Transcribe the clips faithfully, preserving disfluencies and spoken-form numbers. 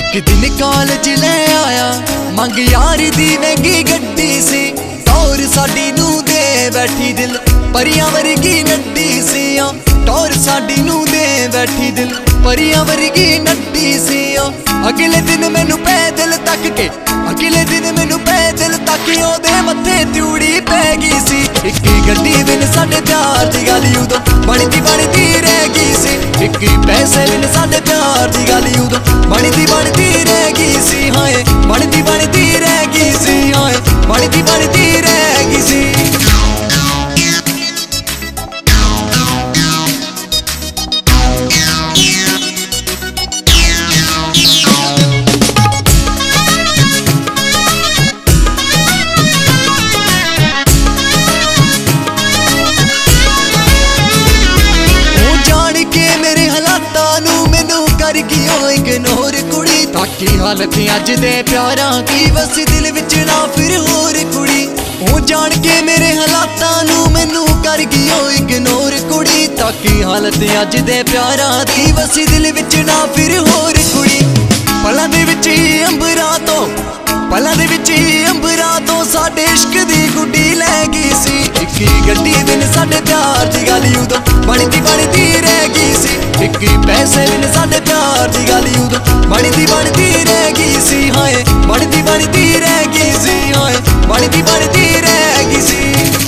एक दिन कॉलेज ले आया मंग यार दी महंगी गड्डी सी टौर साडी नू दे बैठी दिल परियां वर्गी नड्डी सी टौर साडी नू दे बैठी दिल परियां वर्गी नड्डी सी अगले दिन मैनू पैदल तक के अगले दिन मैनू पैदल तक के ओदे मत्थे त्यूड़ी पै गई सी एक गड्डी बिन साडे प्यार दी गल उदों बनदी बनदी रह गई सी एक पैसे बिन साडे प्यार दी गल उदों बनदी बनदी रह गई सी हाय बनदी बनदी रह गई सी हाय बनदी बनदी रह गई सी। इग्नोर कुड़ी ताकि हालत अज दे प्यारां की बस दिल विच ना फिर होर कुड़ी ओ जान के मेरे हालातां नू मैनू कर गई ओ इग्नोर कुड़ी ताकि हालत अज दे प्यारां की बस दिल विच ना फिर होर कुड़ी पलां दे विच अंबरां तो पलां दे विच अंबरां तो साडे इश्क दी गुड्डी लै गई सी एक गड्डी बिन साडे प्यार दी गल उदों बनदी बनदी रह गई सी एक पैसे बिन साडे प्यार दी गल उदों बनदी बनदी रह गई सी हाय बनदी बनदी रह गई सी हाय बनदी बनदी रह गई सी।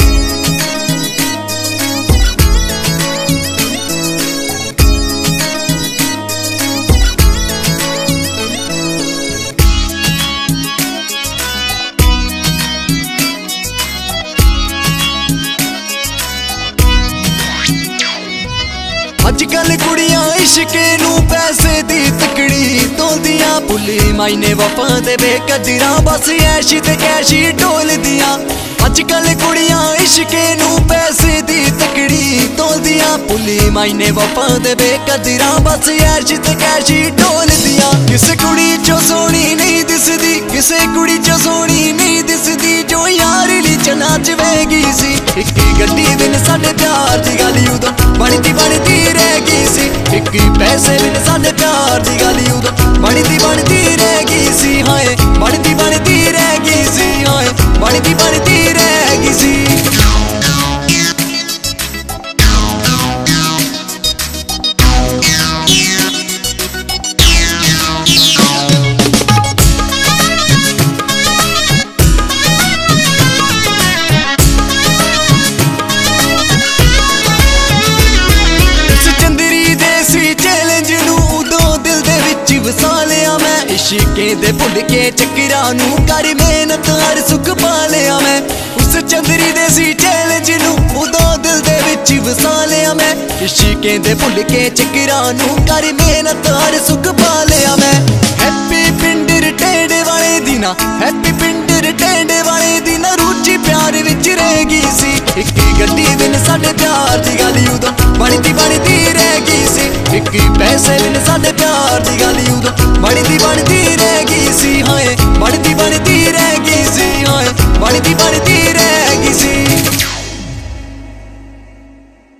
अजकल कुड़ियां इश्के नू पैसे दी तकड़ी तोलदियां भुली मायने वफा दे बेकदरां बस ऐश ते कैश ढोलदियां अजकल कुड़ियां इश्के नू पैसे दी तकड़ी तोलदियां भुली मायने वफा दे बेकदरां बस ऐश ते कैश ढोलदियां किसे कुड़ी चो सोहनी नहीं दिसदी किसे कुड़ी चो सोहनी नहीं दिसदी जो यार ली चना च वह गई सी एक गड्डी बिन साडे प्यार दी गल उदों बनदी बनदी रह गई सी एक पैसे बिन साडे प्यार दी गल उदों बनदी बनदी रह गई सी हाय बनदी बनदी रह गई सी हाय बनदी बनदी रह गई सी। इश्के दे भुल के चक्करां नू कर मेहनत हर सुख पा लिया मैं उस चंदरी दे सी चैलेंज नू उदों दिल दे विच वसा लिया मैं इश्के दे भुल के चक्करां नू कर मेहनत हर सुख पा लिया मैं हैप्पी पिंडर टेढ़े वाले दिना हैप्पी पिंडर टेढ़े वाले दिना रुचि प्यार विच रह गई सी एक गड्डी बिन साडे प्यार दी गल उदों बनदी बनदी रह गई सी एक पैसे बिन साडे प्यार दी गल उदों बनदी बनदी रह गई सी हाय बनदी बनदी रह गई सी हाय बनदी बनदी